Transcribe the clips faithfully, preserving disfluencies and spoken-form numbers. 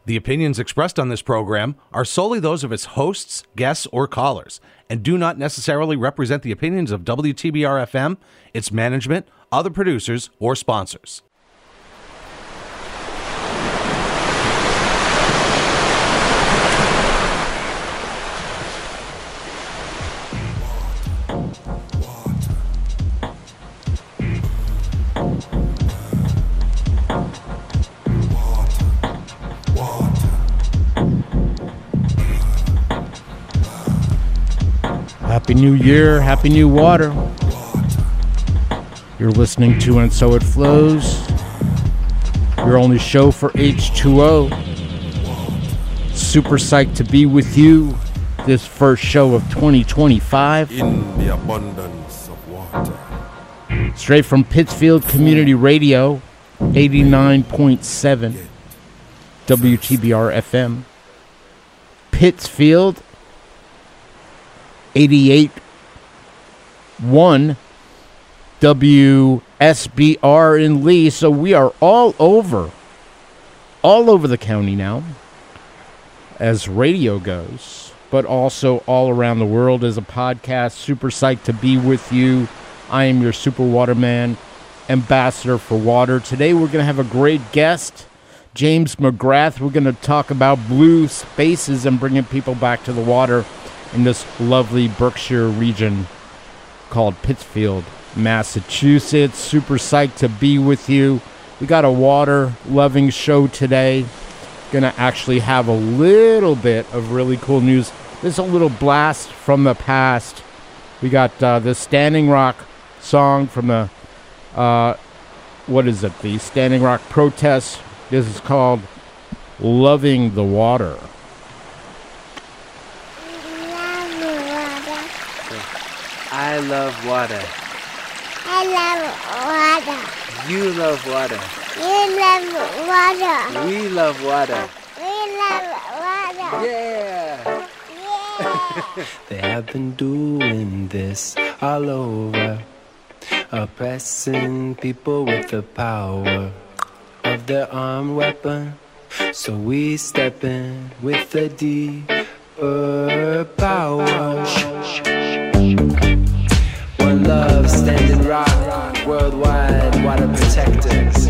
The opinions expressed on this program are solely those of its hosts, guests, or callers, and do not necessarily represent the opinions of W T B R F M, its management, other producers, or sponsors. Happy New Year, Happy New Water. You're listening to And So It Flows, your only show for H two O. Super psyched to be with you this first show of twenty twenty-five. In the abundance of water. Straight from Pittsfield Community Radio, eighty-nine point seven W T B R F M. Pittsfield, eighty-eight point one W S B R in Lee. So we are all over, all over the county now, as radio goes, but also all around the world as a podcast. Super psyched to be with you. I am your Super Waterman, ambassador for water. Today we're going to have a great guest, James McGrath. We're going to talk about blue spaces and bringing people back to the water in this lovely Berkshire region called Pittsfield, Massachusetts. Super psyched to be with you. We got a water-loving show today. Gonna actually have a little bit of really cool news. This is a little blast from the past. We got uh, the Standing Rock song from the, uh, what is it, the Standing Rock protest. This is called Loving the Water. I love water. I love water. You love water. You love water. We love water. We love water. Yeah. Yeah. They have been doing this all over, oppressing people with the power of their armed weapon. So we step in with the deeper power. One love, Standing Rock, worldwide water protectors.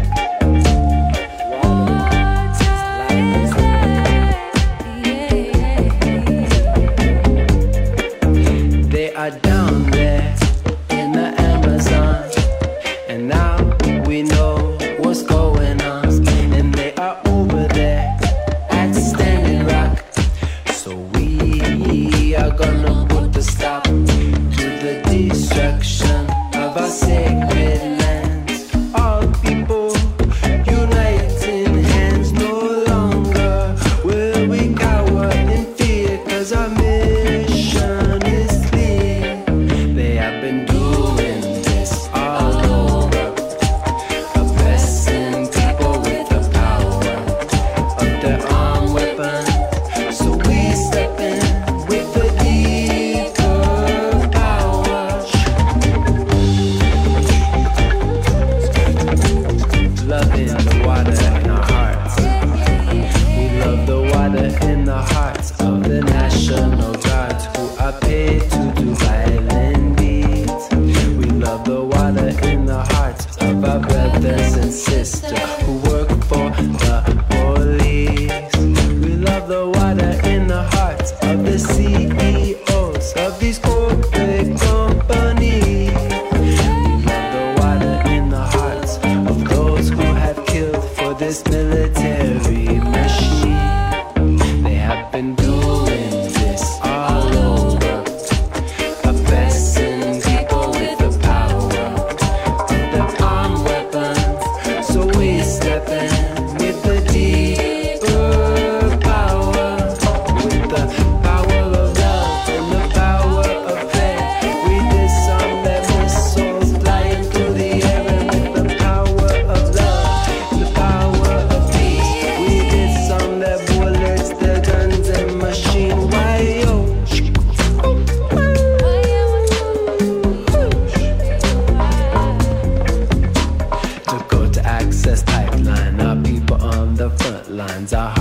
They are down there in the Amazon, and now we know what's going on. And they are over there at Standing Rock, so we are gonna put the stop the destruction of our sacred lands. All people uniting hands, no longer will we cower in fear, cause our mission is clear. They have been doing this all over, oppressing people with the power of their armed weapon. So we step in with the in the hearts of the National Guards who are paid to do violent deeds. We love the water in the hearts of our brothers and sisters who work for the police.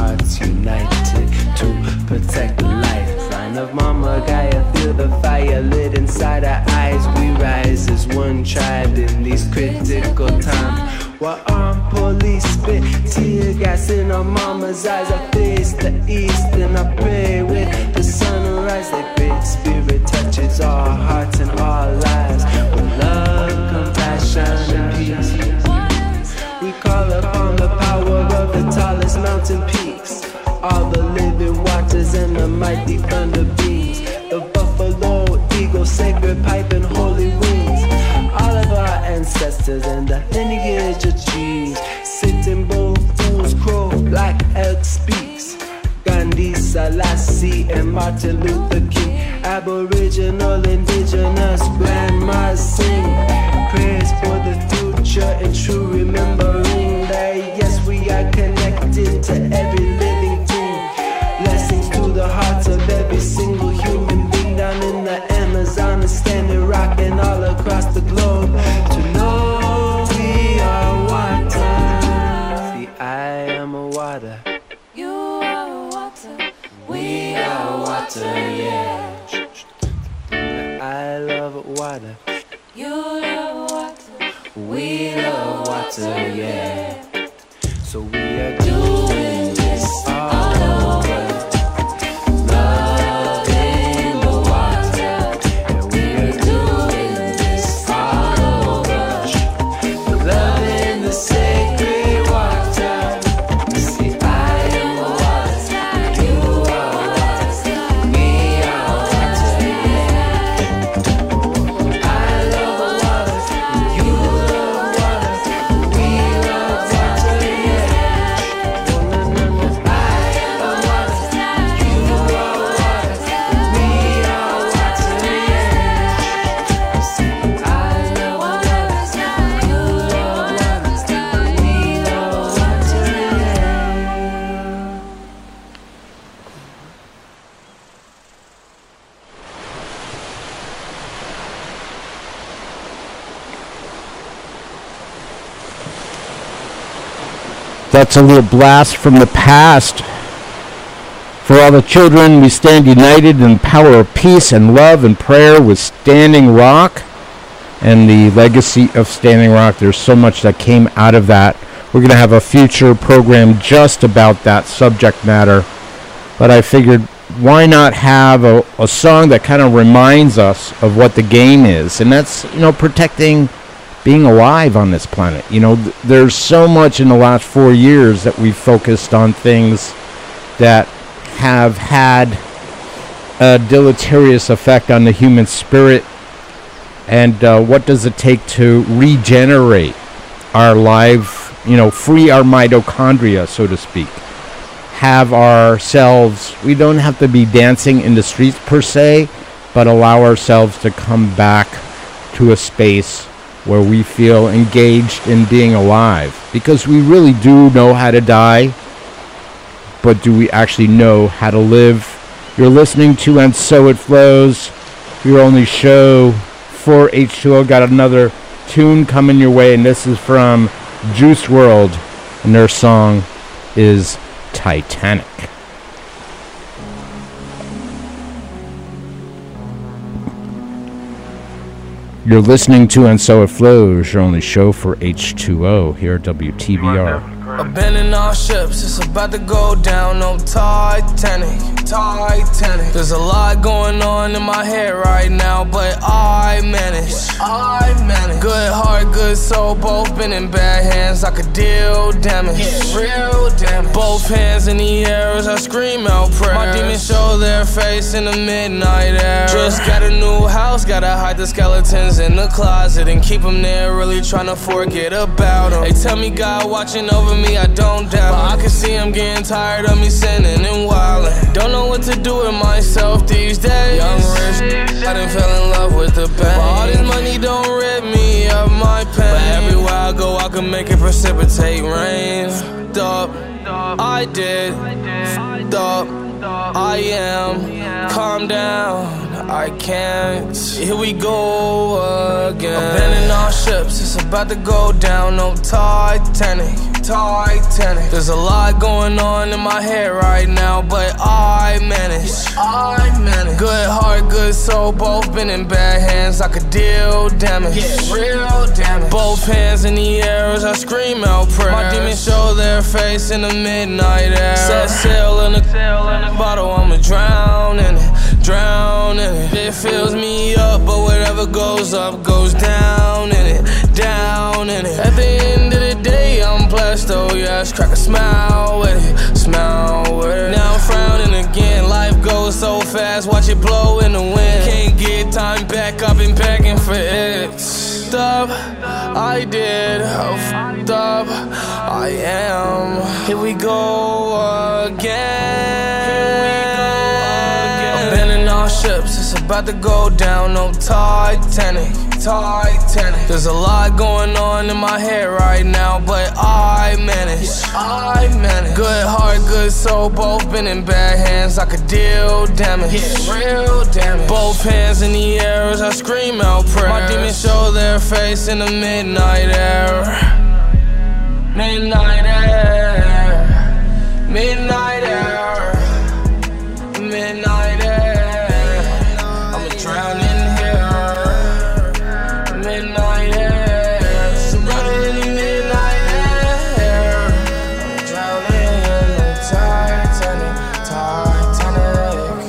hearts united to protect the lifeline of Mama Gaia. Feel the fire lit inside our eyes. We rise as one tribe in these critical times. While armed police spit tear gas in our mama's eyes, I face the east and I pray with the sunrise. That great spirit touches our hearts and our lives with love, compassion, and peace. We call upon the power of the tallest mountain peaks, all the living waters and the mighty thunder beams, the buffalo, eagle, sacred pipe, and holy wings. All of our ancestors and the lineage of trees, Sitting Bull, Fool's Crow, Black Elk speaks, Gandhi, Selassie, and Martin Luther King. Aboriginal, indigenous grandmas sing prayers for the future and true remembering that yes, we are connected to every living thing. Blessings to the hearts of every single human being down in the Amazon and Standing Rock and all across the globe. To know we are water. See, I am a water. You are water. We are water, yeah. I love water. You love water. We love water, yeah. So we are doing this all over. Loving the water. And we are doing this all over. Loving the sacred water. See, I am a water. You are water. We are water, yeah. I love water. You love water. We love water, yeah. Oh, no, no, no. I am a water. You are water. We are water, yeah. See, I love water. You love water. We love water, yeah. That's a little blast from the past. For all the children, we stand united in the power of peace and love and prayer with Standing Rock and the legacy of Standing Rock. There's so much that came out of that. We're going to have a future program just about that subject matter. But I figured, why not have a, a song that kind of reminds us of what the game is? And that's, you know, protecting being alive on this planet. You know, th- there's so much in the last four years that we've focused on things that have had a deleterious effect on the human spirit. And uh, what does it take to regenerate our life, you know, free our mitochondria, so to speak, have ourselves, we don't have to be dancing in the streets per se, but allow ourselves to come back to a space where we feel engaged in being alive. Because we really do know how to die, but do we actually know how to live? You're listening to And So It Flows, your only show for H two O. Got another tune coming your way, and this is from Juice world, and their song is Titanic. You're listening to And So It Flows, your only show for H two O here at W T B R. Abandoning all ships, it's about to go down on Titanic, Titanic. There's a lot going on in my head right now, but I manage, I manage. Good heart, good soul, both been in bad hands. I could deal damage, yeah, real damage. Both hands in the air as I scream out prayers. My demons show their face in the midnight air. Just got a new house, gotta hide the skeletons in the closet and keep them there, really trying to forget about them. They tell me God watching over me, I don't doubt, but I can see I'm getting tired of me sinning and wildin'. Don't know what to do with myself these days. Young rich, I done fell in love with the pain, but all this money don't rid me of my pain. But everywhere I go I can make it precipitate rain. Stop, I did, stop, I am, calm down, I can't. Here we go again. Abandoning all ships, it's about to go down on Titanic, Titanic. There's a lot going on in my head right now, but I manage. I manage. Good heart, good soul, both been in bad hands. I could deal damage. Yeah, real damage. Both hands in the air as I scream out prayers. My demons show their face in the midnight air. Set sail in the bottle, I'ma drown in it, drown in it. It fills me up, but whatever goes up goes down in it, down in it. At the end of the day, I'm blessed, oh yes. Crack a smile with it, smile with it. Now I'm frowning again, life goes so fast, watch it blow in the wind. Can't get time back, I've been begging for it. Up, I did, how f***ed up I am. Here we go again. Abandoning all ships, it's about to go down, no Titanic, Titanic. There's a lot going on in my head right now, but I manage, I manage. Good heart, good soul, both been in bad hands. I could deal damage, yeah, real damage. Both hands in the air as I scream out prayers. My demons show their face in the midnight air, midnight air, midnight air, midnight air. I'ma drown in here, midnight air, surrounded in the midnight air. I'm drowning in the Titanic, Titanic.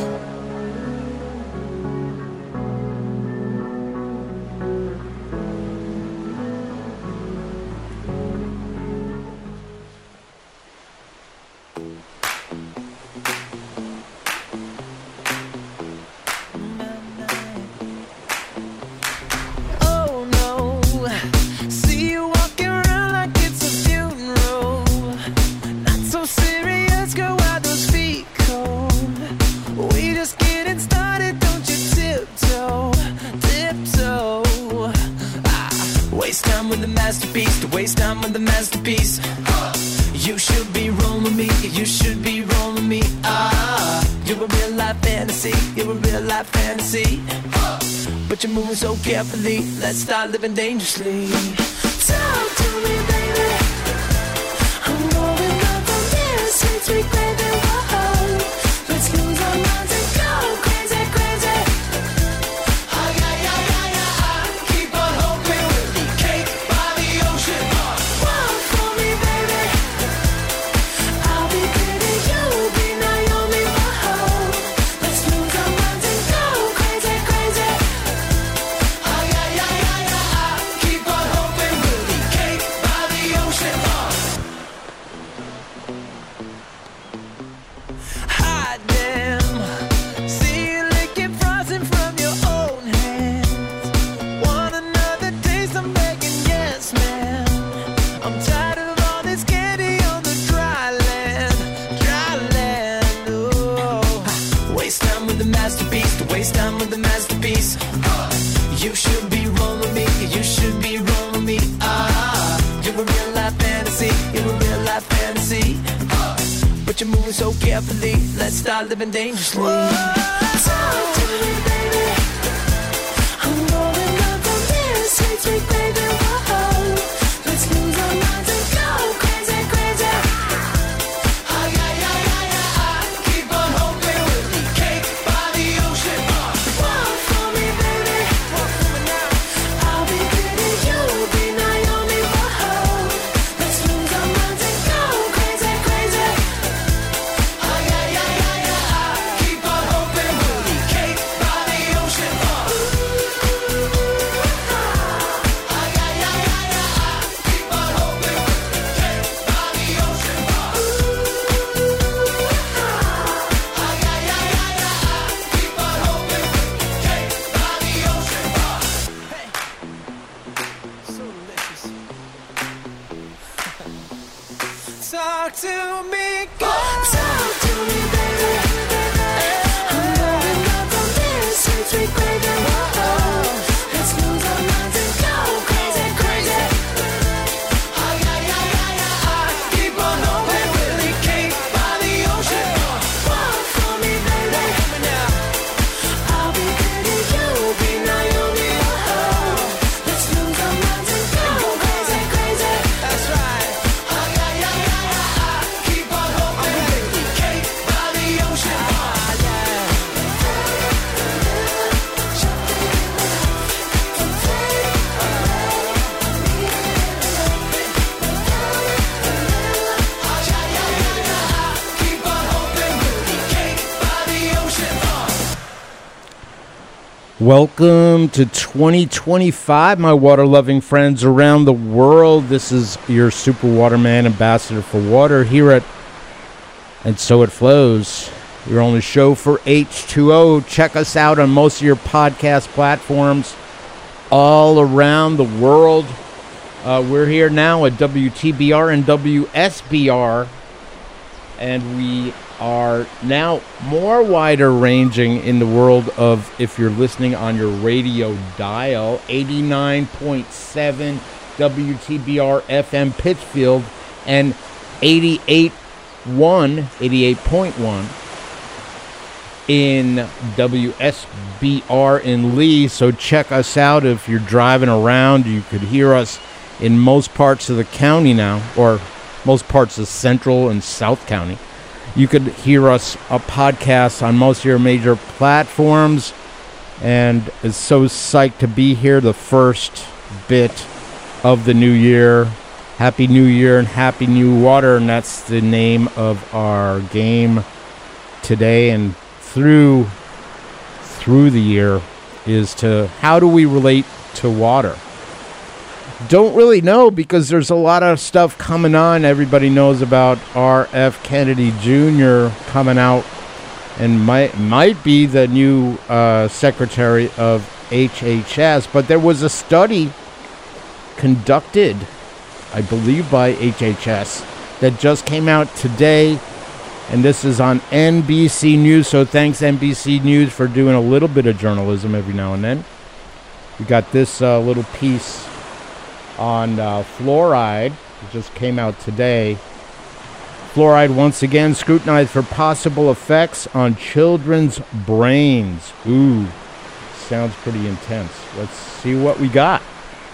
Oh no, see you walking around like it's a funeral. Not so serious, girl, why those feet cold? We just getting started, don't you tiptoe, tiptoe. Ah, waste time with the masterpiece, to waste time with the masterpiece. You should be rolling me, you should be rolling me. Ah, you're a real life fantasy, you're a real life fantasy. But you're moving so carefully, let's start living dangerously. Talk to me, baby. I'm going up on this sweet, sweet baby. Whoa, let's lose our minds and go crazy, crazy. Ay, ay, ay, ay, ay. Keep on hoping we'll be cake by the ocean. Walk for me, baby. I'll be pretty, you'll be Naomi. Whoa, let's lose our minds and go crazy, crazy. Ay, ay, ay, ay, ay. Keep on hoping we'll be cake by the ocean. Hot damn, see you licking frozen from your own hands. Want another taste? I'm begging, yes, man. I'm tired of all this candy on the dry land, dry land. Oh, waste time with the masterpiece, to waste time with the masterpiece. You should be rolling me, you should be rolling me. Ah, you're a real life fantasy, you're a real life fantasy. But you're moving so carefully, let's start living dangerously. Talk to me, baby. I'm rolling up on this sweet, sweet baby. Whoa, let's lose our minds and go crazy, crazy. Ay, ay, ay, ay, ay. Keep on hoping we'll be cake by the ocean. Walk for me, baby. Walk for me now. I'll be pretty, you'll be Naomi. Whoa, let's lose our minds and go crazy, crazy. Ay, ay, ay, ay, ay. Keep on hoping we'll be cake by the ocean. Ay, Welcome to twenty twenty-five, my water-loving friends around the world. This is your Super Waterman, Ambassador for Water, here at And So It Flows, your only show for H two O. Check us out on most of your podcast platforms all around the world. Uh, we're here now at W T B R and W S B R, and we are now more wider ranging in the world of, if you're listening on your radio dial, eighty-nine point seven W T B R F M Pittsfield and eighty-eight point one in W S B R in Lee. So check us out if you're driving around. You could hear us in most parts of the county now, or most parts of Central and South County. You could hear us a podcast on most of your major platforms, and is so psyched to be here, the first bit of the new year. Happy New Year and Happy New Water, and that's the name of our game today and through through the year, is to how do we relate to water? Don't really know, because there's a lot of stuff coming on. Everybody knows about R F Kennedy Junior coming out and might might be the new uh, Secretary of H H S. But there was a study conducted, I believe, by H H S that just came out today, and this is on N B C News. So thanks, N B C News, for doing a little bit of journalism every now and then. We got this uh, little piece on uh, fluoride. It just came out today. Fluoride once again scrutinized for possible effects on children's brains. Ooh, sounds pretty intense. Let's see what we got.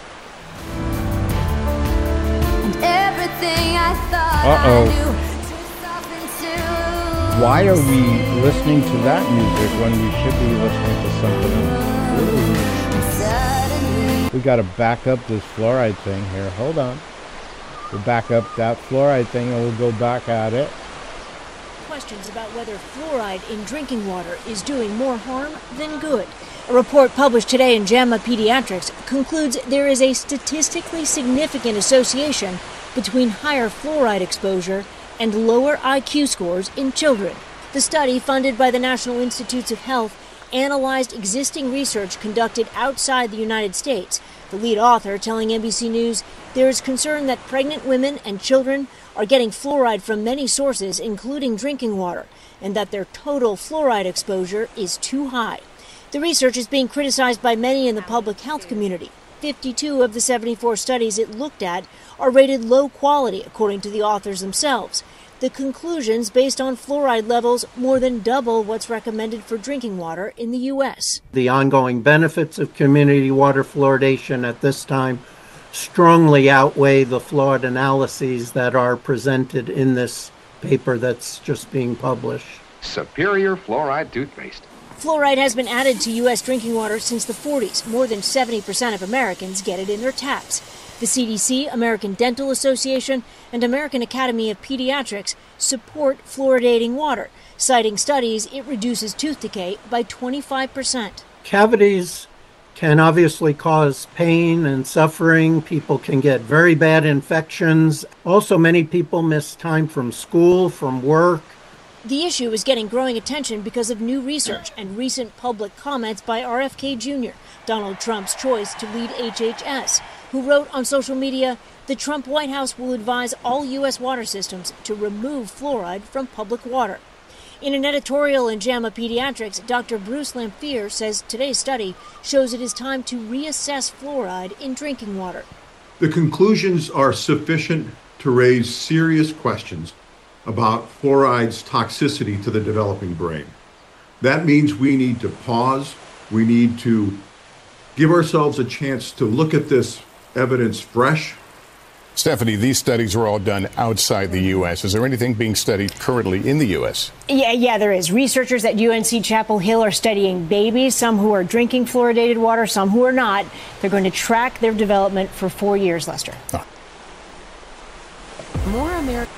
Uh-oh. Why are we listening to that music when we should be listening to something else? Ooh. We got to back up this fluoride thing here. Hold on. We'll back up that fluoride thing and we'll go back at it. Questions about whether fluoride in drinking water is doing more harm than good. A report published today in JAMA Pediatrics concludes there is a statistically significant association between higher fluoride exposure and lower I Q scores in children. The study, funded by the National Institutes of Health, analyzed existing research conducted outside the United States. The lead author telling N B C News there is concern that pregnant women and children are getting fluoride from many sources, including drinking water, and that their total fluoride exposure is too high. The research is being criticized by many in the public health community. fifty-two of the seventy-four studies it looked at are rated low quality, according to the authors themselves. The conclusions based on fluoride levels more than double what's recommended for drinking water in the U S. The ongoing benefits of community water fluoridation at this time strongly outweigh the flawed analyses that are presented in this paper that's just being published. Superior fluoride toothpaste. Fluoride has been added to U S drinking water since the forties. More than seventy percent of Americans get it in their taps. The C D C, American Dental Association, and American Academy of Pediatrics support fluoridating water, citing studies it reduces tooth decay by twenty-five percent. Cavities can obviously cause pain and suffering. People can get very bad infections. Also, many people miss time from school, from work. The issue is getting growing attention because of new research and recent public comments by R F K Junior, Donald Trump's choice to lead H H S, who wrote on social media, the Trump White House will advise all U S water systems to remove fluoride from public water. In an editorial in JAMA Pediatrics, Doctor Bruce Lamphere says today's study shows it is time to reassess fluoride in drinking water. The conclusions are sufficient to raise serious questions about fluoride's toxicity to the developing brain. That means we need to pause. We need to give ourselves a chance to look at this evidence fresh. Stephanie, these studies were all done outside the U S. Is there anything being studied currently in the U S? Yeah, yeah, there is. Researchers at U N C Chapel Hill are studying babies, some who are drinking fluoridated water, some who are not. They're going to track their development for four years, Lester. Oh. More American.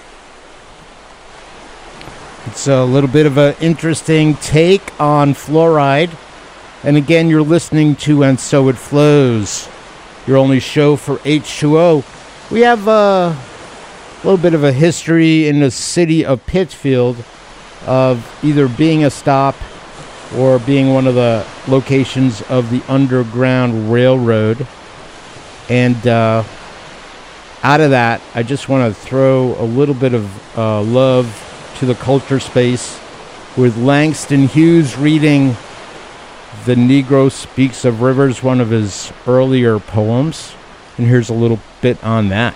It's a little bit of an interesting take on fluoride. And again, you're listening to And So It Flows, your only show for H two O. We have uh, a little bit of a history in the city of Pittsfield of either being a stop or being one of the locations of the Underground Railroad. And uh, out of that, I just want to throw a little bit of uh, love to the culture space with Langston Hughes reading The Negro Speaks of Rivers, one of his earlier poems. And here's a little bit on that.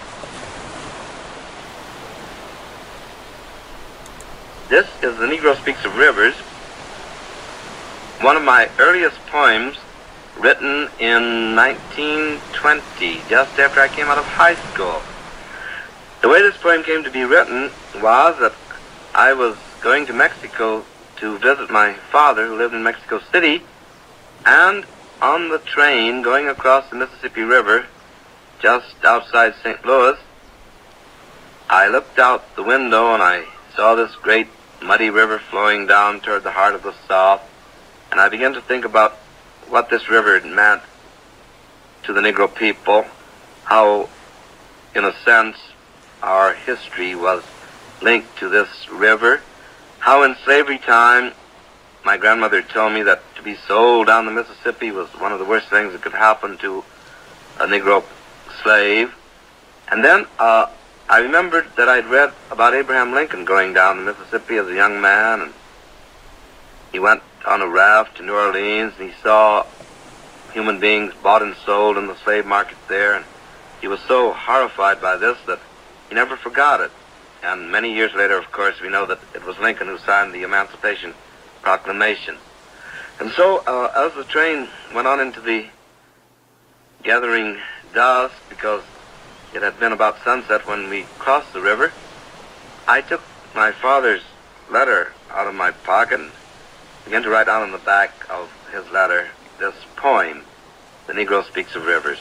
This is The Negro Speaks of Rivers, one of my earliest poems written in nineteen twenty, just after I came out of high school. The way this poem came to be written was that I was going to Mexico to visit my father, who lived in Mexico City, and on the train going across the Mississippi River, just outside Saint Louis, I looked out the window and I saw this great muddy river flowing down toward the heart of the South, and I began to think about what this river meant to the Negro people, how, in a sense, our history was linked to this river, how in slavery time my grandmother told me that to be sold down the Mississippi was one of the worst things that could happen to a Negro slave. And then uh, I remembered that I'd read about Abraham Lincoln going down the Mississippi as a young man, and he went on a raft to New Orleans, and he saw human beings bought and sold in the slave market there, and he was so horrified by this that he never forgot it. And many years later, of course, we know that it was Lincoln who signed the Emancipation Proclamation. And so, uh, as the train went on into the gathering dusk, because it had been about sunset when we crossed the river, I took my father's letter out of my pocket and began to write down on the back of his letter this poem, The Negro Speaks of Rivers.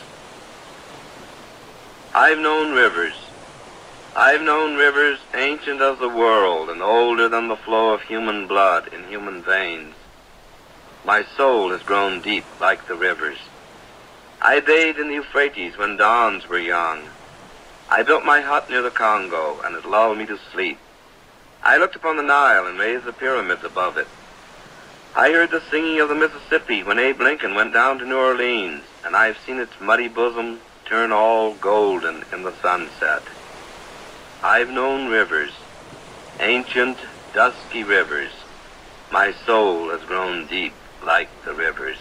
I've known rivers. I've known rivers ancient as the world and older than the flow of human blood in human veins. My soul has grown deep like the rivers. I bathed in the Euphrates when dawns were young. I built my hut near the Congo, and it lulled me to sleep. I looked upon the Nile and raised the pyramids above it. I heard the singing of the Mississippi when Abe Lincoln went down to New Orleans, and I've seen its muddy bosom turn all golden in the sunset. I've known rivers, ancient, dusky rivers. My soul has grown deep like the rivers.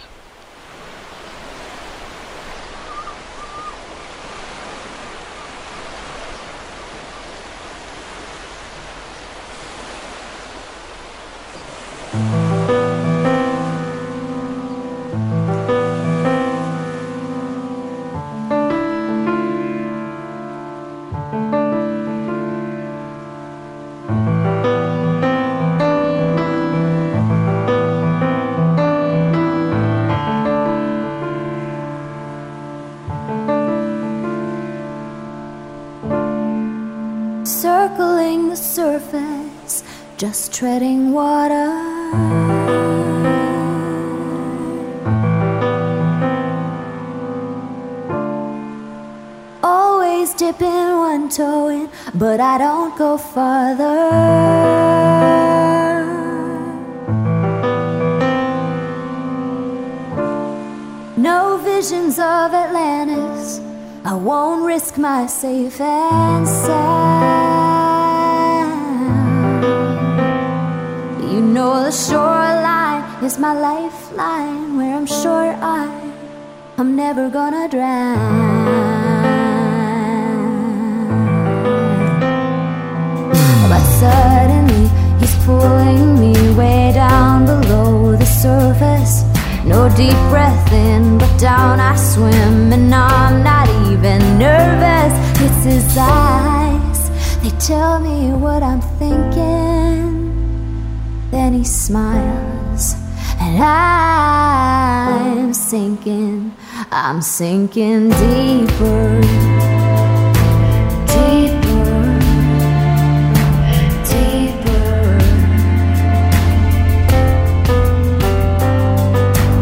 Circling the surface, just treading water. Always dipping one toe in, but I don't go farther. No visions of Atlantis, I won't risk my safe and sound. You know the shoreline is my lifeline, where I'm sure I, I'm never gonna drown. But suddenly he's pulling me way down below the surface. No deep breath in, but down I swim, and I'm not even nervous. It's his eyes, they tell me what I'm thinking. Then he smiles, and I'm sinking, I'm sinking deeper, deeper, deeper.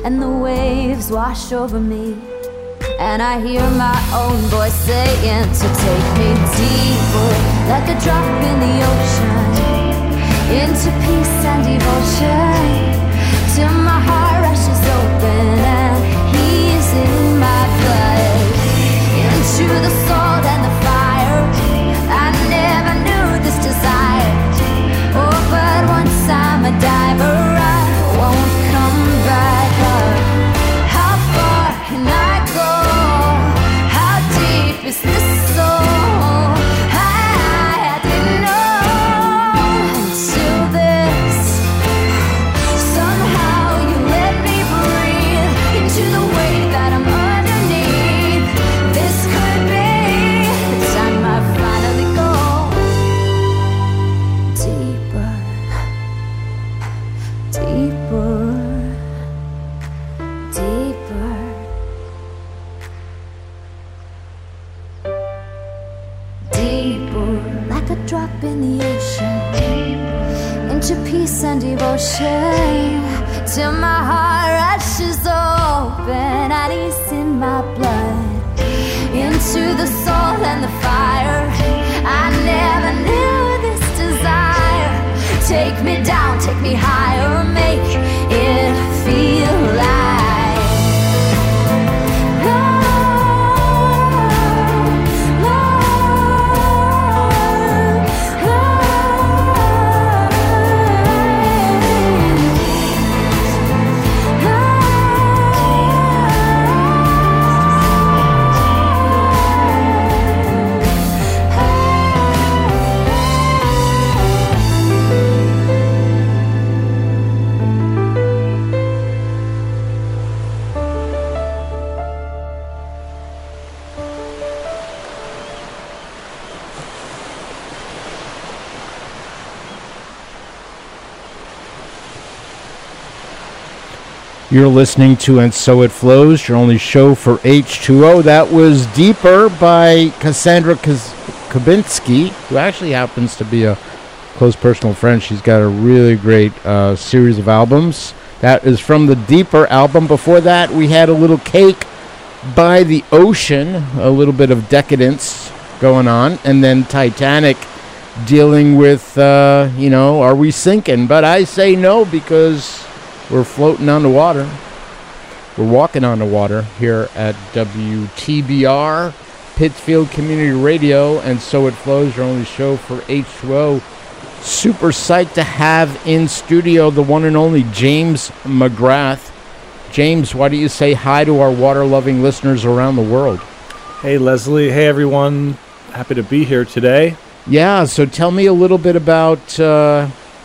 and the waves wash over me. And I hear my own voice saying to take me deeper, like a drop in the ocean, into peace and devotion, till my heart rushes open and he's in my blood, into the salt and the fire. I never knew this desire. Oh, but once I'm a diver, I won't come back up. How far can I go? How deep is this soul? I didn't know until this. Somehow you let me breathe into the weight that I'm underneath. This could be the time I finally go deeper, deeper, deeper. Deeper, like a drop in the ocean, into peace and devotion, till my heart rushes open and he's in my blood, into the salt and the fire. I never knew this desire. Take me down, take me higher, make it feel like You're listening to And So It Flows, your only show for H two O. That was Deeper by Cassandra Kubinski, who actually happens to be a close personal friend. She's got a really great uh, series of albums. That is from the Deeper album. Before that, we had a little Cake by The Ocean, a little bit of decadence going on, and then Titanic dealing with, uh, you know, are we sinking? But I say no, because we're floating on the water. We're walking on the water here at W T B R, Pittsfield Community Radio, and So It Flows, your only show for H two O. Super psyched to have in studio the one and only James McGrath. James, why don't you say hi to our water-loving listeners around the world? Hey, Leslie. Hey, everyone. Happy to be here today. Yeah, so tell me a little bit about uh,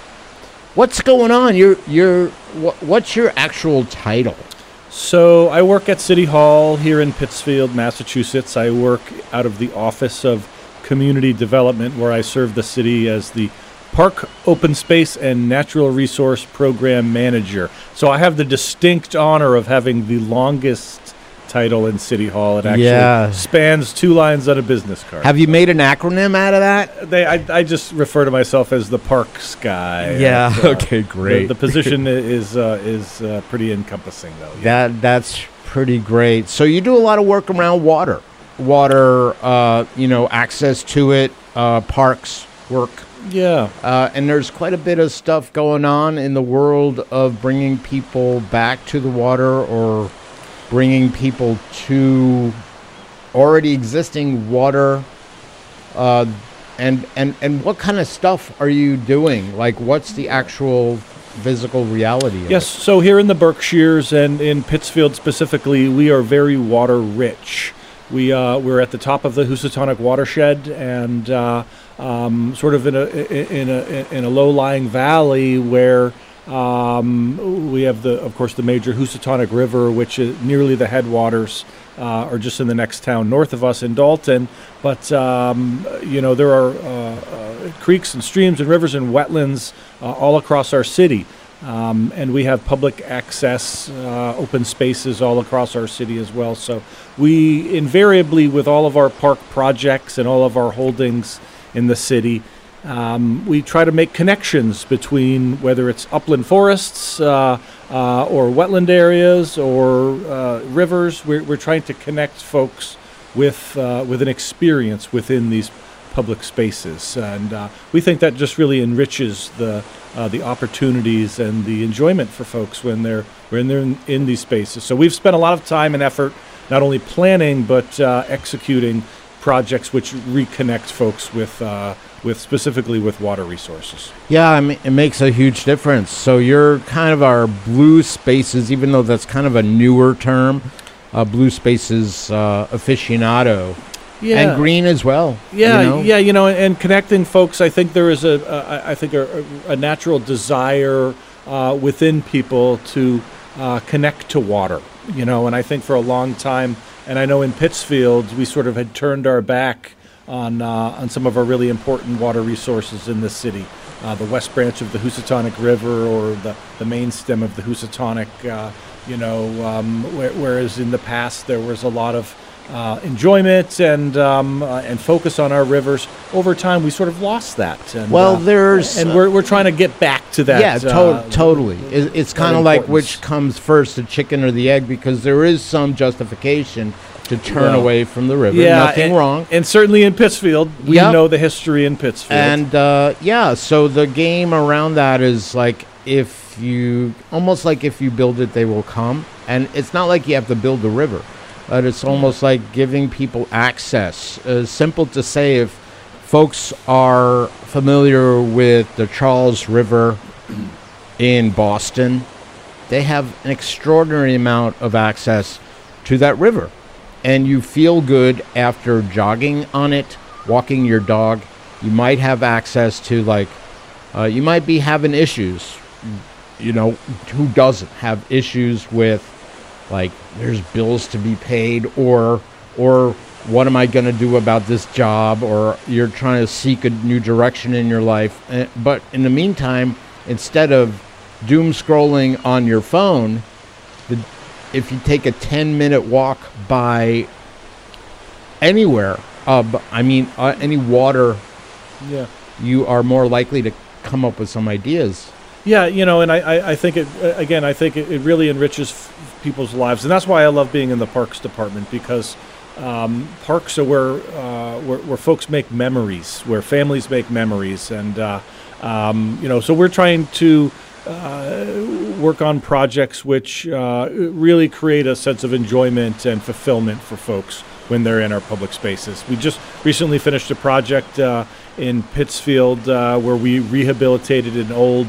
what's going on. You're, you're, wh- what's your actual title? So I work at City Hall here in Pittsfield, Massachusetts. I work out of the Office of Community Development, where I serve the city as the Park Open Space and Natural Resource Program Manager. So I have the distinct honor of having the longest title in City Hall. It actually Yeah. spans two lines on a business card. Have you made an acronym out of that? They, I, I just refer to myself as the Parks guy. Yeah, And, uh, okay, great. The, the position is uh, is uh, pretty encompassing, though. Yeah. That that's pretty great. So you do a lot of work around water, water, uh, you know, access to it, uh, parks work. Yeah. Uh, and there's quite a bit of stuff going on in the world of bringing people back to the water, or bringing people to already existing water. Uh, and, and, and what kind of stuff are you doing? Like, what's the actual physical reality of Yes, it? so here in the Berkshires and in Pittsfield specifically, we are very water rich. We, uh, we're at the top of the Housatonic watershed, and uh, um, sort of in a, in a, in a low-lying valley where um, we have, the, of course, the major Housatonic River, which is nearly the headwaters, uh, are just in the next town north of us in Dalton. But, um, you know, there are uh, uh, creeks and streams and rivers and wetlands uh, all across our city. Um, and we have public access, uh, open spaces all across our city as well. So we invariably, with all of our park projects and all of our holdings in the city, Um, we try to make connections between whether it's upland forests uh, uh, or wetland areas or uh, rivers. We're, we're trying to connect folks with uh, with an experience within these public spaces, and uh, we think that just really enriches the uh, the opportunities and the enjoyment for folks when they're when they're in, in these spaces. So we've spent a lot of time and effort not only planning but uh, executing projects which reconnect folks with uh, with specifically with water resources. Yeah, I mean, it makes a huge difference. So you're kind of our blue spaces, even though that's kind of a newer term, uh, blue spaces uh, aficionado. Yeah. And green as well. Yeah, you know? yeah, you know, and connecting folks. I think there is a, a I think a, a natural desire uh, within people to uh, connect to water. You know, and I think for a long time, and I know in Pittsfield, we sort of had turned our back on uh, on some of our really important water resources in this city. Uh, the west branch of the Housatonic River, or the, the main stem of the Housatonic. Uh, you know, um, wh- whereas in the past there was a lot of Uh, enjoyment and um, uh, and focus on our rivers. Over time, we sort of lost that. And, well, uh, there's and we're we're trying to get back to that. Yeah, to- uh, totally. It, it's kind of like importance. which comes first, the chicken or the egg, because there is some justification to turn Well, away from the river. Yeah, Nothing and, wrong. And certainly in Pittsfield, we Yep. know the history in Pittsfield. And uh, yeah, so the game around that is like if you almost like if you build it, they will come. And it's not like you have to build the river. But it's almost like giving people access. Uh, simple to say, if folks are familiar with the Charles River in Boston, they have an extraordinary amount of access to that river. And you feel good after jogging on it, walking your dog. You might have access to, like, uh, you might be having issues. You know, who doesn't have issues with, like, there's bills to be paid, or or what am I going to do about this job, or you're trying to seek a new direction in your life. Uh, but in the meantime, instead of doom scrolling on your phone, the, if you take a ten minute walk by anywhere, uh, b- I mean, uh, any water, Yeah. you are more likely to come up with some ideas. Yeah, you know, and I, I, I think it, uh, again, I think it, it really enriches f- people's lives. And that's why I love being in the parks department, because um, parks are where, uh, where where folks make memories, where families make memories. And, uh, um, you know, so we're trying to uh, work on projects which uh, really create a sense of enjoyment and fulfillment for folks when they're in our public spaces. We just recently finished a project uh, in Pittsfield uh, where we rehabilitated an old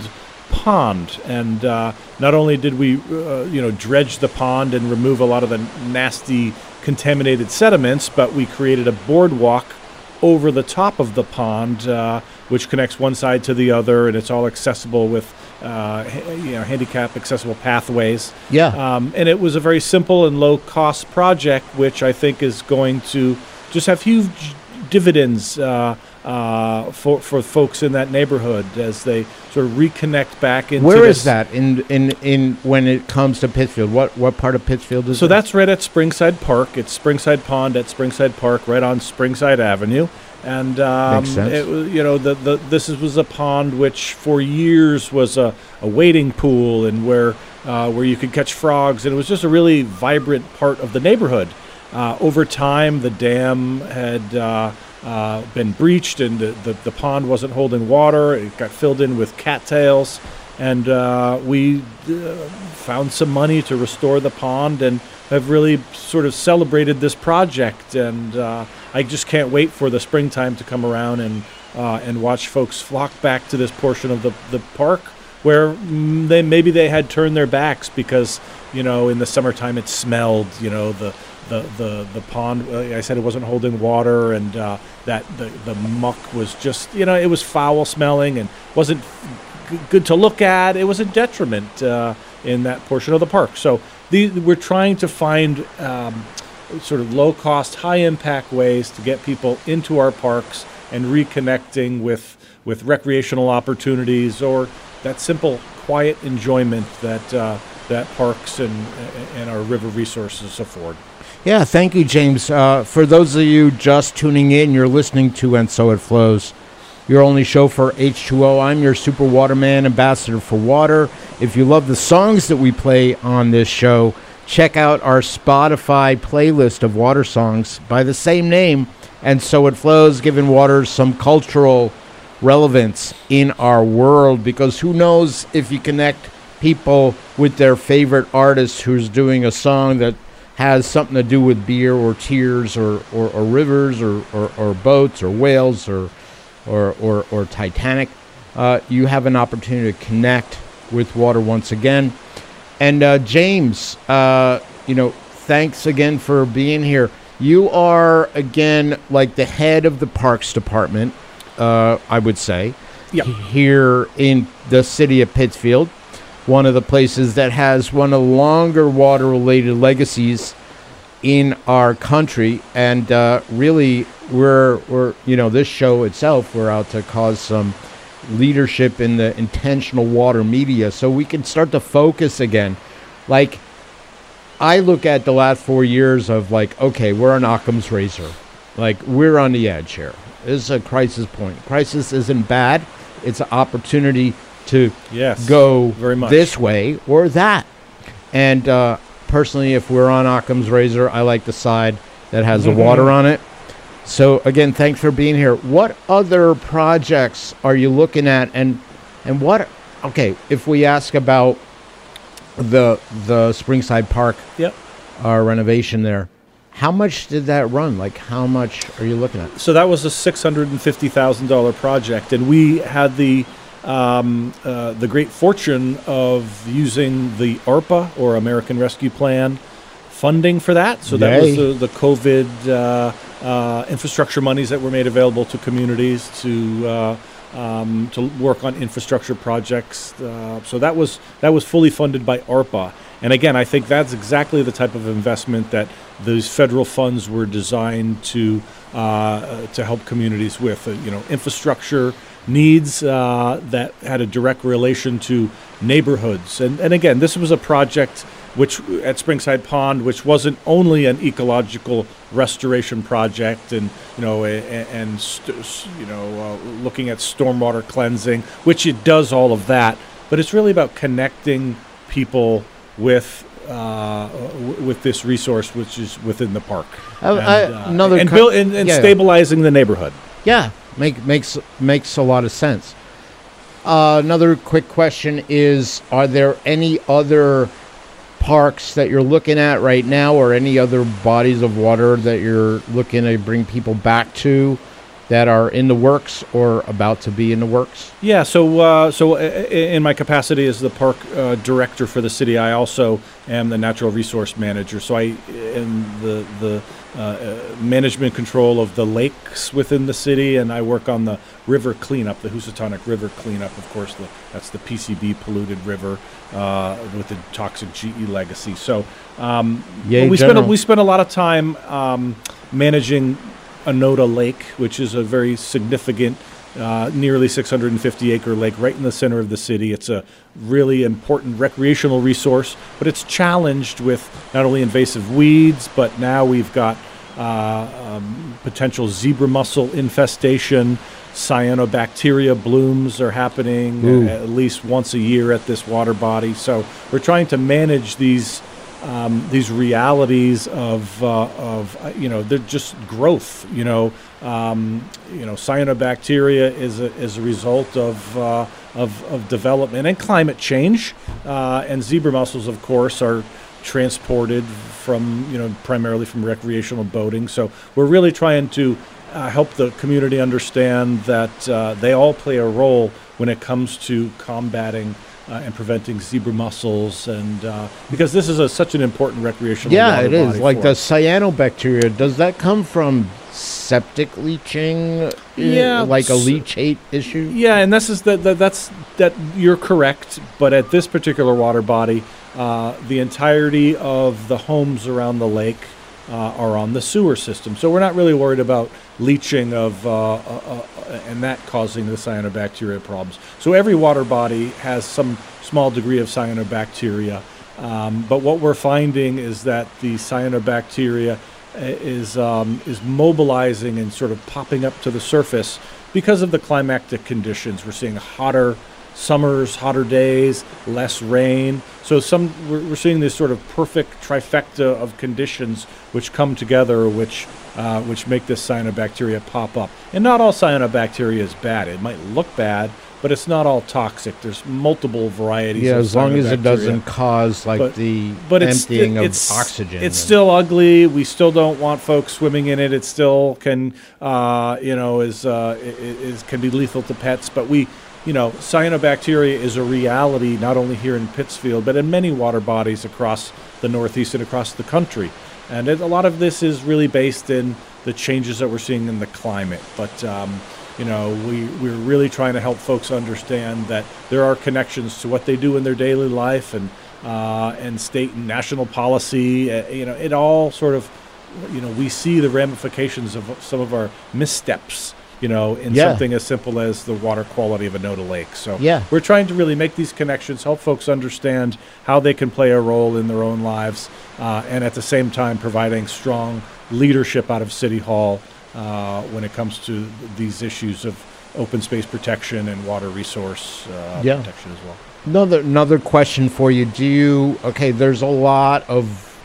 pond, and uh, not only did we uh, you know dredge the pond and remove a lot of the nasty contaminated sediments, but we created a boardwalk over the top of the pond uh, which connects one side to the other, and it's all accessible with uh, ha- you know handicap accessible pathways. Yeah. Um, and it was a very simple and low cost project, which I think is going to just have huge dividends uh, uh, for for folks in that neighborhood as they sort of reconnect back into. Where this. is that in, in in when it comes to Pittsfield? What what part of Pittsfield is So that? that's right at Springside Park. It's Springside Pond at Springside Park, right on Springside Avenue. And um, Makes sense. it was, you know, the, the this is, was a pond which for years was a, a wading pool, and where uh, where you could catch frogs, and it was just a really vibrant part of the neighborhood. Uh, over time, the dam had uh, uh, been breached, and the, the the pond wasn't holding water. It got filled in with cattails, and uh, we uh, found some money to restore the pond, and have really sort of celebrated this project. And uh, I just can't wait for the springtime to come around and uh, and watch folks flock back to this portion of the, the park where mm, they maybe they had turned their backs because, you know, in the summertime it smelled, you know, the the the, the pond, uh, I said it wasn't holding water, and uh, that the, the muck was just, you know, it was foul smelling and wasn't g- good to look at. It was a detriment uh, in that portion of the park. So the, we're trying to find um, sort of low-cost, high-impact ways to get people into our parks and reconnecting with with recreational opportunities, or that simple, quiet enjoyment that uh, that parks and and our river resources afford. Yeah, thank you, James. Uh, for those of you just tuning in, you're listening to And So It Flows. your only show for H two O. I'm your Super Waterman, ambassador for water. If you love the songs that we play on this show, check out our Spotify playlist of water songs by the same name, And So It Flows, giving water some cultural relevance in our world, because who knows if you connect people with their favorite artist who's doing a song that has something to do with beer or tears or, or, or rivers or, or, or boats or whales or or, or, or Titanic. Uh, you have an opportunity to connect with water once again. And uh, James, uh, you know, thanks again for being here. You are, again, like the head of the Parks Department, uh, I would say, yep. here in the city of Pittsfield, one of the places that has one of the longer water-related legacies in our country. And uh, really, we're, we're, you know, this show itself, we're out to cause some leadership in the intentional water media so we can start to focus again. Like, I look at the last four years of like, okay, we're on Occam's razor. Like, we're on the edge here. This is a crisis point. Crisis isn't bad. It's an opportunity to yes, go very much. this way or that. And uh, personally, if we're on Occam's razor, I like the side that has the water on it. So again, thanks for being here. What other projects are you looking at, and and what? Okay, if we ask about the the Springside Park, yep, uh, renovation there, how much did that run? Like, how much are you looking at? So that was a six hundred and fifty thousand dollar project, and we had the um, uh, the great fortune of using the ARPA, or American Rescue Plan, funding for that. So that Yay. was the, the COVID uh, uh, infrastructure monies that were made available to communities to uh, um, to work on infrastructure projects. Uh, so that was that was fully funded by ARPA. And again, I think that's exactly the type of investment that those federal funds were designed to uh, to help communities with. Uh, you know, infrastructure needs uh, that had a direct relation to neighborhoods. And and again, this was a project which at Springside Pond, which wasn't only an ecological restoration project, and you know, and, and st- you know, uh, looking at stormwater cleansing, which it does all of that, but it's really about connecting people with uh, w- with this resource, which is within the park, Uh, and, I- uh, another and, co- build, and, and yeah. stabilizing the neighborhood. Yeah, make makes makes a lot of sense. Uh, another quick question is: are there any other parks that you're looking at right now, or any other bodies of water that you're looking to bring people back to, that are in the works or about to be in the works? Yeah, so uh, so i- i- in my capacity as the park uh, director for the city, I also am the natural resource manager. So I am the the uh, uh, management control of the lakes within the city, and I work on the river cleanup, the Housatonic River cleanup. Of course, the, that's the P C B polluted river uh, with the toxic G E legacy. So um, Yay, we spend a, General. we spend a lot of time um, managing Anoda Lake, which is a very significant, uh, nearly six hundred fifty acre lake right in the center of the city. It's a really important recreational resource, but it's challenged with not only invasive weeds, but now we've got uh, um, potential zebra mussel infestation. Cyanobacteria blooms are happening Ooh. at least once a year at this water body. So we're trying to manage these Um, these realities of uh, of uh, you know, they're just growth. You know, um, you know, cyanobacteria is a, is a result of, uh, of of development and climate change, uh, and zebra mussels, of course, are transported from, you know, primarily from recreational boating. So we're really trying to uh, help the community understand that uh, they all play a role when it comes to combating Uh, and preventing zebra mussels, and uh, because this is a, such an important recreational Yeah, water it is. body Like for the us. cyanobacteria, does that come from septic leaching? uh, Yeah, like a s- leachate issue? Yeah, and this is that that that's that you're correct, but at this particular water body, uh, the entirety of the homes around the lake uh, are on the sewer system, so we're not really worried about leaching of uh, uh, uh, and that causing the cyanobacteria problems. So every water body has some small degree of cyanobacteria, um, but what we're finding is that the cyanobacteria is um, is mobilizing and sort of popping up to the surface because of the climatic conditions. We're seeing hotter summers, hotter days, less rain. So some we're, we're seeing this sort of perfect trifecta of conditions which come together, which uh, which make this cyanobacteria pop up. And not all cyanobacteria is bad. It might look bad, but it's not all toxic. There's multiple varieties. Yeah, of as long as it cyanobacteria. doesn't cause like But- the but it's- emptying it- of it's- oxygen. It's and- still ugly. We still don't want folks swimming in it. It still can, uh, you know, is uh, i- i- is can be lethal to pets. But we, you know, cyanobacteria is a reality not only here in Pittsfield, but in many water bodies across the Northeast and across the country. And it, a lot of this is really based in the changes that we're seeing in the climate. But um, you know, we, we're really trying to help folks understand that there are connections to what they do in their daily life and uh, and state and national policy. Uh, you know, it all sort of, you know, we see the ramifications of some of our missteps, you know, in Yeah. something as simple as the water quality of a Noda Lake. So Yeah. we're trying to really make these connections, help folks understand how they can play a role in their own lives, uh, and at the same time providing strong leadership out of City Hall uh, when it comes to these issues of open space protection and water resource uh, Yeah. protection as well. Another another question for you. Do you okay, there's a lot of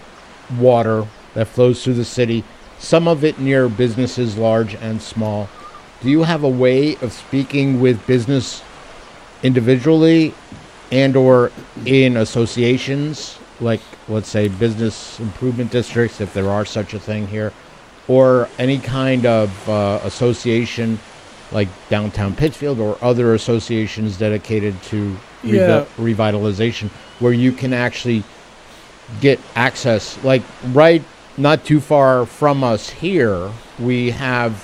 water that flows through the city, some of it near businesses large and small. Do you have a way of speaking with business individually and or in associations, like let's say business improvement districts, if there are such a thing here, or any kind of uh, association like Downtown Pittsfield or other associations dedicated to revi- Yeah. revitalization, where you can actually get access? Like right not too far from us here, we have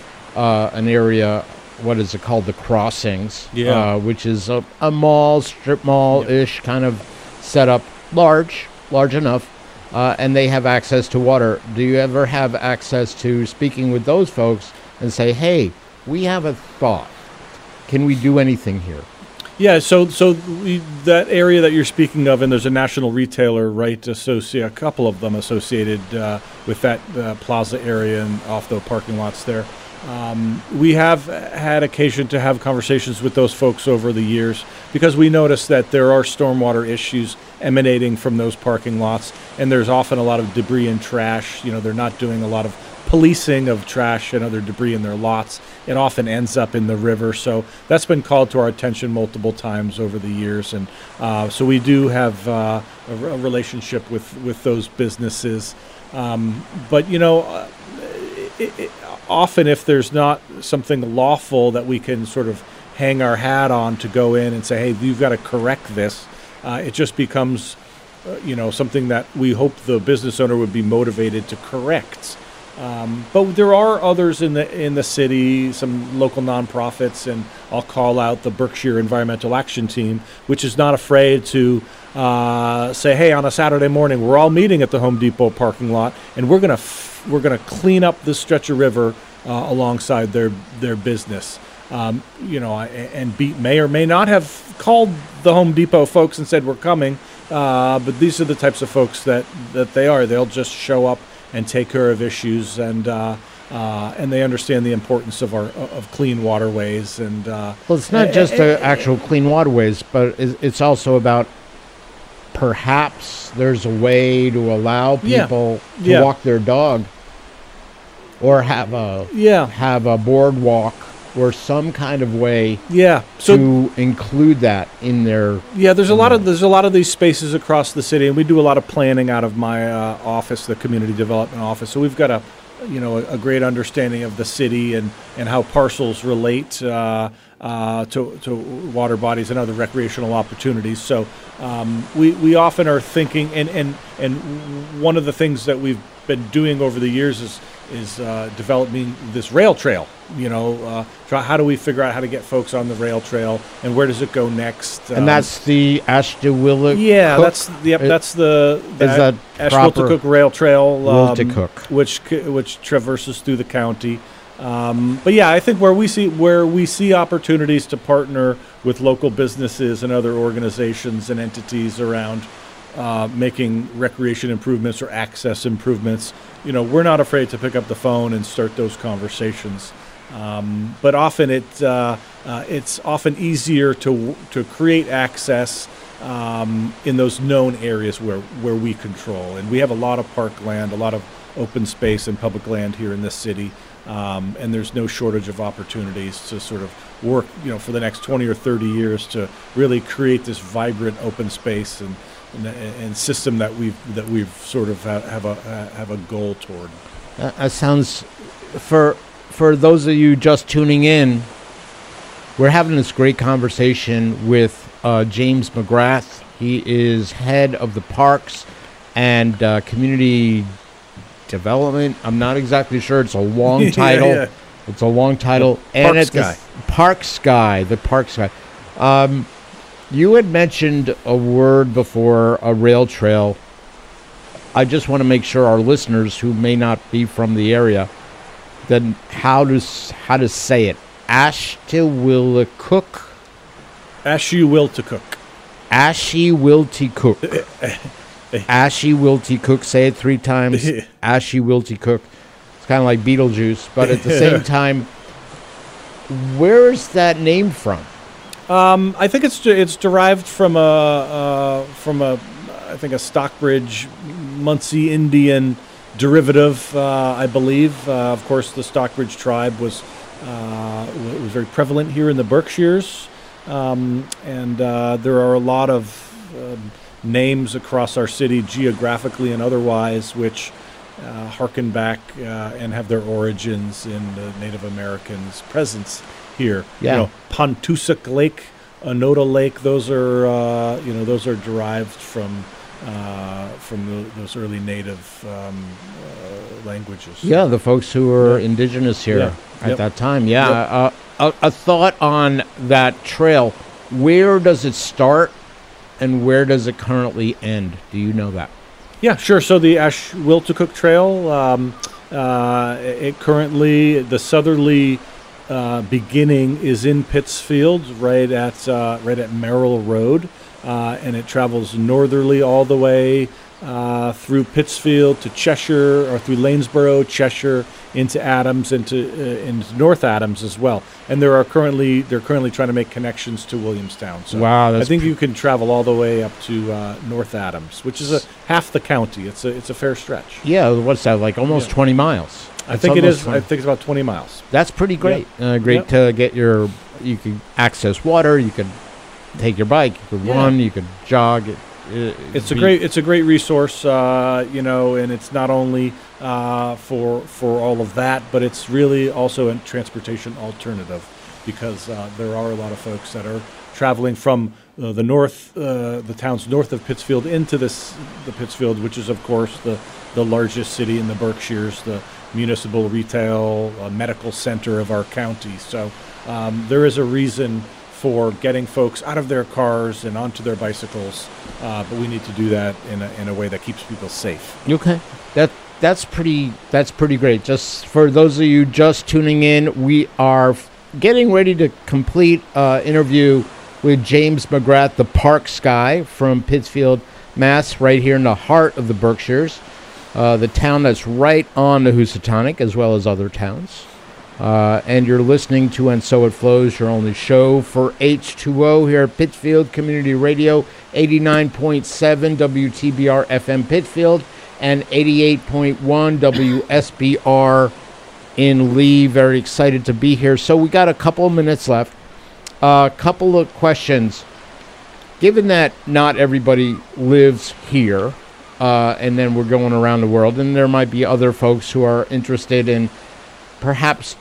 uh, an area, what is it called, the Crossings, Yeah. uh, which is a, a mall, strip mall-ish kind of setup, large, large enough, uh, and they have access to water. Do you ever have access to speaking with those folks and say, hey, we have a thought. Can we do anything here? Yeah, so so we, that area that you're speaking of, and there's a national retailer, right, associate, a couple of them associated uh, with that uh, plaza area and off the parking lots there. Um, we have had occasion to have conversations with those folks over the years because we notice that there are stormwater issues emanating from those parking lots, and there's often a lot of debris and trash. You know, they're not doing a lot of policing of trash and other debris in their lots. It often ends up in the river. So that's been called to our attention multiple times over the years. And uh, so we do have uh, a, a relationship with, with those businesses. Um, but, you know, uh, it, it, often if there's not something lawful that we can sort of hang our hat on to go in and say, hey, you've got to correct this, uh, it just becomes, uh, you know, something that we hope the business owner would be motivated to correct. Um, but there are others in the in the city, some local nonprofits, and I'll call out the Berkshire Environmental Action Team, which is not afraid to uh, say, "Hey, on a Saturday morning, we're all meeting at the Home Depot parking lot, and we're gonna f- we're gonna clean up this stretch of river uh, alongside their their business." Um, you know, and Beat may or may not have called the Home Depot folks and said we're coming, uh, but these are the types of folks that that they are. They'll just show up and take care of issues, and uh, uh, and they understand the importance of our of clean waterways. And uh, Well, it's not just the actual clean waterways, but it's it's also about perhaps there's a way to allow Yeah. people to Yeah. walk their dog or have a Yeah. have a boardwalk or some kind of way Yeah. So to include that in their Yeah, there's a lot of there's a lot of these spaces across the city, and we do a lot of planning out of my uh, office, the community development office. So we've got a, you know, a, a great understanding of the city and, and how parcels relate uh, uh, to to water bodies and other recreational opportunities. So um, we we often are thinking, and and and one of the things that we've been doing over the years is is uh, developing this rail trail. You know, uh, try, how do we figure out how to get folks on the rail trail, and where does it go next? and that's the Ashtabula. Yeah, that's yep. It- That's the, the is that proper? Ashwiltacook Rail Trail, um, Wiltacook. which c- which traverses through the county. Um, but yeah, I think where we see where we see opportunities to partner with local businesses and other organizations and entities around uh, making recreation improvements or access improvements, you know, we're not afraid to pick up the phone and start those conversations. Um, but often it uh, uh, it's often easier to to create access um, in those known areas where, where we control. And we have a lot of park land, a lot of open space and public land here in this city. Um, and there's no shortage of opportunities to sort of work, you know, for the next twenty or thirty years to really create this vibrant open space and and, and system that we've that we've sort of ha- have a have a goal toward. That uh, sounds for for those of you just tuning in. We're having this great conversation with uh, James McGrath. He is head of the Parks and uh, Community Development. I'm not exactly sure. It's a long title. yeah, yeah. It's a long title. The and Parks it's guy. Parks guy. The Parks guy. Um, you had mentioned a word before, a rail trail. I just want to make sure our listeners who may not be from the area, then how to how to say it. Ashtiwillicook. Ashtiwillicook. Ashtiwillicook. Ashtiwillicook. Say it three times. Ashtiwillicook. It's kind of like Beetlejuice, but at the same time, where is that name from? Um, I think it's de- it's derived from a uh, from a I think a Stockbridge, Muncie Indian derivative. Uh, I believe. Uh, of course, the Stockbridge tribe was uh, w- was very prevalent here in the Berkshires, um, and uh, there are a lot of um, names across our city, geographically and otherwise, which uh, harken back uh, and have their origins in the Native Americans' presence here. Yeah. You know, Pontusuck Lake, Onoda Lake, those are uh, you know those are derived from uh, from the, those early native um, uh, languages. Yeah, the folks who were Yeah. indigenous here Yeah. at Yep. that time. Yeah, Yep. uh, a, a thought on that trail. Where does it start, and where does it currently end? Do you know that? Yeah, sure. So the Ashtiwillicook Trail, um, uh, it currently, the southerly uh, beginning is in Pittsfield, right at uh, right at Merrill Road, uh, and it travels northerly all the way uh, through Pittsfield to Cheshire, or through Lanesborough, Cheshire, into Adams, into uh, into North Adams as well. And there are currently they're currently trying to make connections to Williamstown. So Wow, I that's think you can travel all the way up to uh, North Adams, which is a half the county. It's a it's a fair stretch. Yeah, what's that, like almost Yeah. twenty miles? I It's think it almost is. twenty I think it's about twenty miles. That's pretty great. Yeah. Uh, great Yep. to get your, you could access water, you could take your bike, you could Yeah. run, you could jog. It, it, It's a be- great it's a great resource, uh, you know, and it's not only uh, for for all of that, but it's really also a transportation alternative, because uh, there are a lot of folks that are traveling from uh, the north, uh, the towns north of Pittsfield into this the Pittsfield, which is of course the the largest city in the Berkshires, the municipal retail uh, medical center of our county. So um, there is a reason for getting folks out of their cars and onto their bicycles, uh, but we need to do that in a, in a way that keeps people safe. Okay, that that's pretty that's pretty great. Just for those of you just tuning in, we are f- getting ready to complete uh, interview with James McGrath, the Parks guy from Pittsfield, Mass, right here in the heart of the Berkshires, uh, the town that's right on the Housatonic, as well as other towns. Uh, and you're listening to And So It Flows, your only show for H two O here at Pittsfield Community Radio, eighty-nine point seven W T B R F M Pittsfield and eighty-eight point one W S B R in Lee. Very excited to be here. So we got a couple of minutes left. A uh, couple of questions. Given that not everybody lives here, uh, and then we're going around the world, and there might be other folks who are interested in perhaps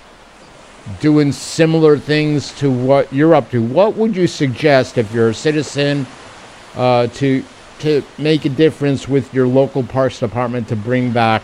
doing similar things to what you're up to. What would you suggest if you're a citizen uh, to to make a difference with your local parks department to bring back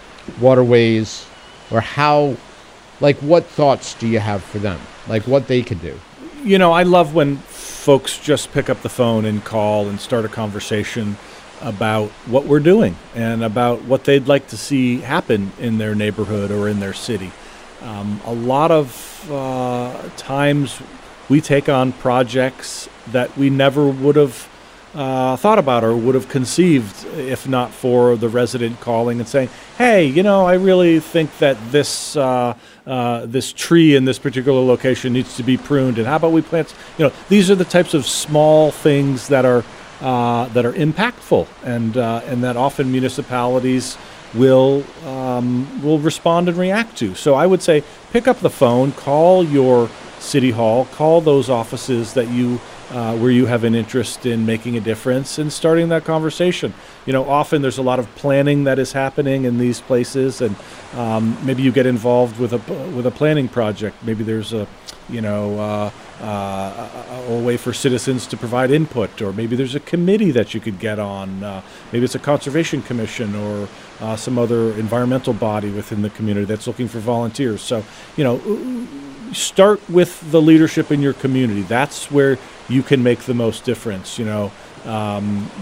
waterways, or how, like what thoughts do you have for them, like what they could do? You know, I love when folks just pick up the phone and call and start a conversation about what we're doing and about what they'd like to see happen in their neighborhood or in their city. Um, a lot of uh, times we take on projects that we never would have uh, thought about or would have conceived if not for the resident calling and saying, hey, you know, I really think that this uh, uh, this tree in this particular location needs to be pruned, and how about we plant, you know, these are the types of small things that are uh, that are impactful, and uh, and that often municipalities will um, will respond and react to. So I would say pick up the phone, call your city hall, call those offices that you uh, where you have an interest in making a difference and starting that conversation. You know, often there's a lot of planning that is happening in these places, and um, maybe you get involved with a with a planning project. Maybe there's a you know uh, uh, a, a way for citizens to provide input, or maybe there's a committee that you could get on. Uh, maybe it's a conservation commission or uh, some other environmental body within the community that's looking for volunteers. So, you know, start with the leadership in your community. That's where you can make the most difference. You know, um,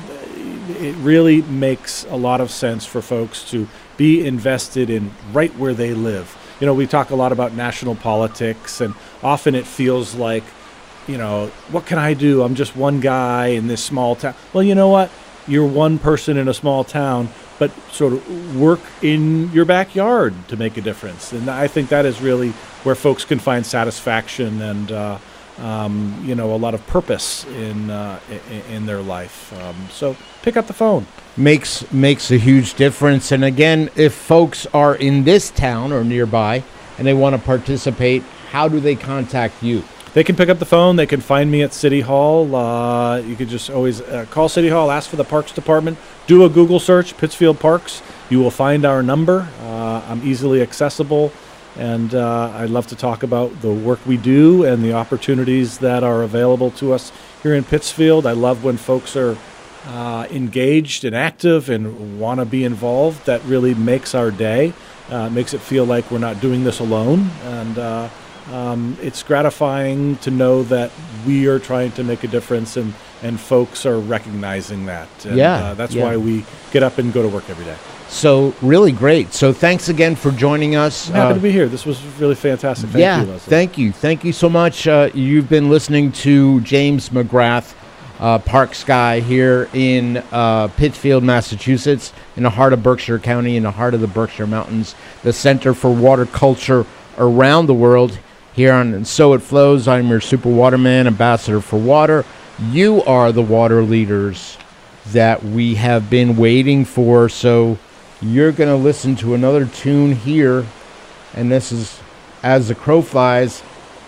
it really makes a lot of sense for folks to be invested in right where they live. You know, we talk a lot about national politics, and often it feels like, you know, what can I do? I'm just one guy in this small town. Well, you know what? You're one person in a small town, but sort of work in your backyard to make a difference. And I think that is really where folks can find satisfaction and, uh, um, you know, a lot of purpose in uh, in, in their life. Um, so pick up the phone. Makes makes a huge difference. And again, if folks are in this town or nearby and they want to participate, how do they contact you? They can pick up the phone. They can find me at City Hall. Uh, you could just always uh, call City Hall, ask for the Parks Department, do a Google search, Pittsfield Parks. You will find our number. Uh, I'm easily accessible, and uh, I'd love to talk about the work we do and the opportunities that are available to us here in Pittsfield. I love when folks are uh, engaged and active and want to be involved. That really makes our day, uh, makes it feel like we're not doing this alone, and uh, Um, it's gratifying to know that we are trying to make a difference, and, and folks are recognizing that. And, yeah. Uh, that's yeah. why we get up and go to work every day. So really great. So thanks again for joining us. I'm happy uh, to be here. This was really fantastic. Thank yeah, you, Leslie. Thank you. Thank you so much. Uh, you've been listening to James McGrath, uh, Parks Guy here in uh, Pittsfield, Massachusetts, in the heart of Berkshire County, in the heart of the Berkshire Mountains, the Center for Water Culture around the world. Here on And So It Flows, I'm your Super Waterman, Ambassador for Water. You are the water leaders that we have been waiting for. So you're going to listen to another tune here. And this is As the Crow Flies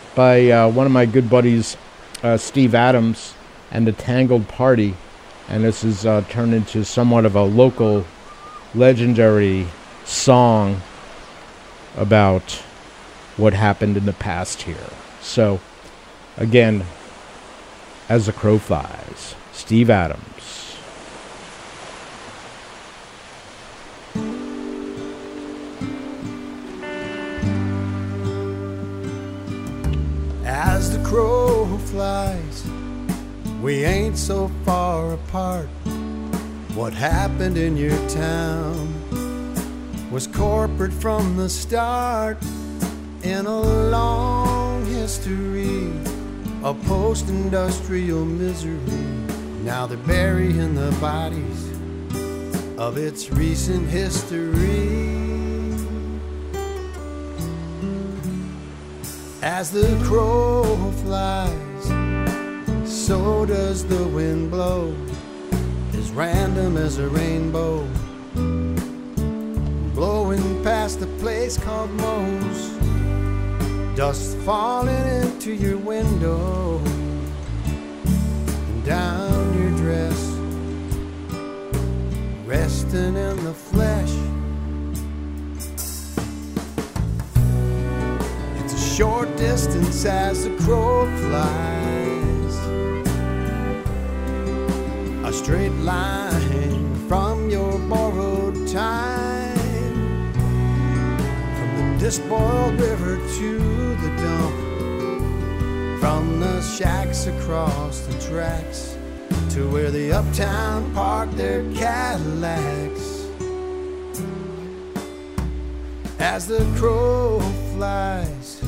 by uh, one of my good buddies, uh, Steve Adams, and the Tangled Party. And this is uh, turned into somewhat of a local legendary song about what happened in the past here. So, again, As the Crow Flies, Steve Adams. As the crow flies, we ain't so far apart. What happened in your town was corporate from the start. In a long history of post-industrial misery, now they're burying the bodies of its recent history. As the crow flies, so does the wind blow, as random as a rainbow, blowing past a place called Moe's. Dust falling into your window and down your dress, resting in the flesh. It's a short distance as the crow flies, a straight line from your borrowed time, from the despoiled river to the dump, from the shacks across the tracks to where the uptown park their Cadillacs. As the crow flies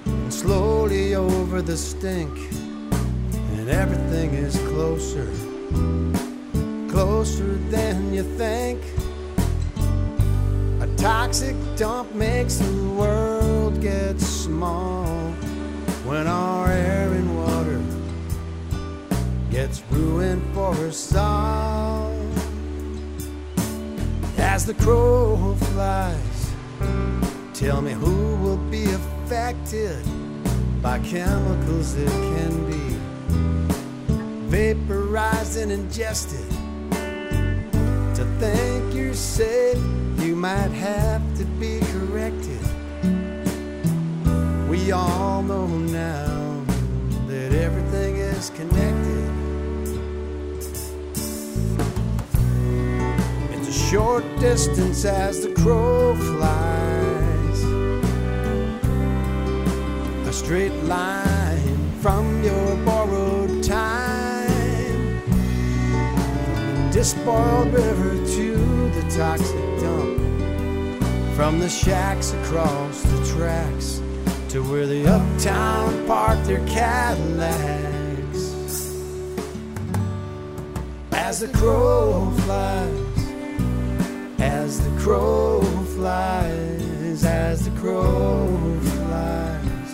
slowly over the stink, and everything is closer closer than you think. A toxic dump makes the world get small when our air and water gets ruined for us all. As the crow flies, tell me who will be affected by chemicals that can be vaporized and ingested. To think you're safe, you might have to be corrected. We all know now that everything is connected. It's a short distance as the crow flies, a straight line from your borrowed time, from the despoiled river to the toxic dump, from the shacks across the tracks to where the uptown park their Cadillacs. As the crow flies, as the crow flies, as the crow flies,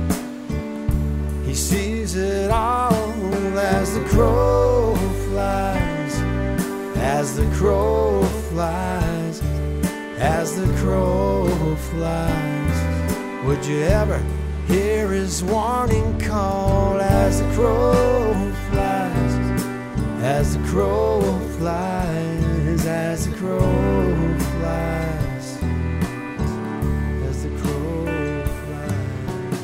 he sees it all. As the crow flies, as the crow flies, as the crow flies. Would you ever hear his warning call? As the crow flies, as the crow flies, as the crow flies, as the crow flies.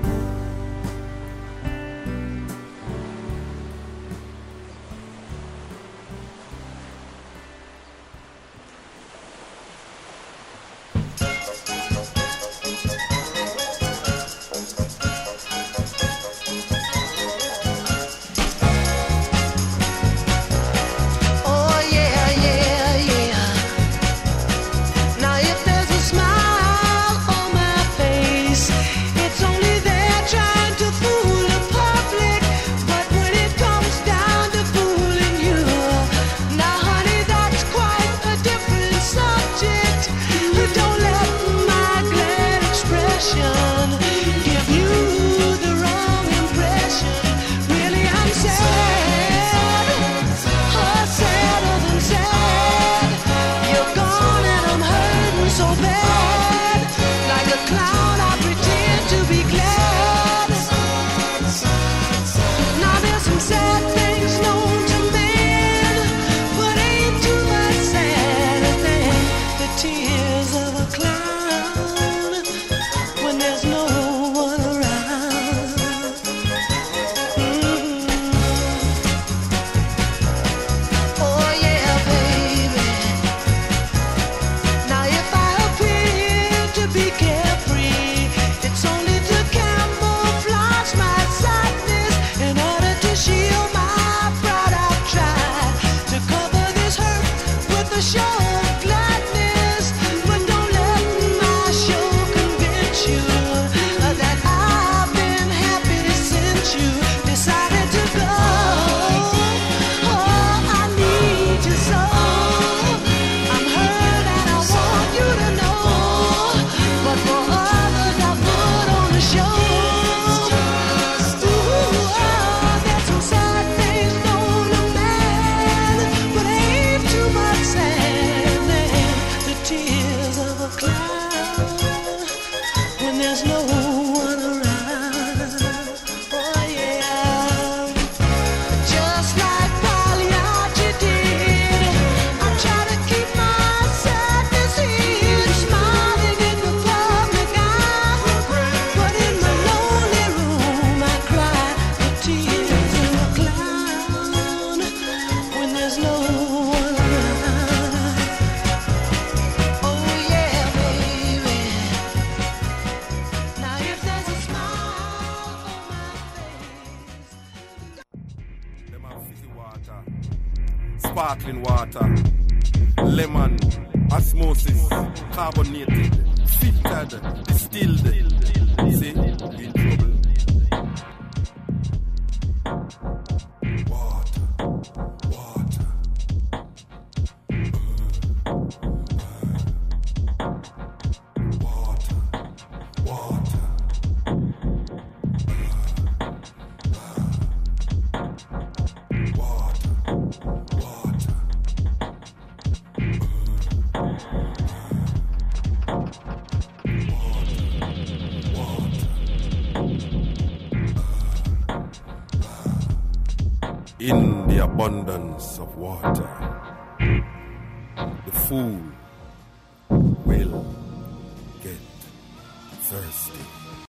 Sparkling water, lemon, osmosis, carbonated, filtered, distilled. See, we in trouble. Water, In the abundance of water, the fool will get thirsty.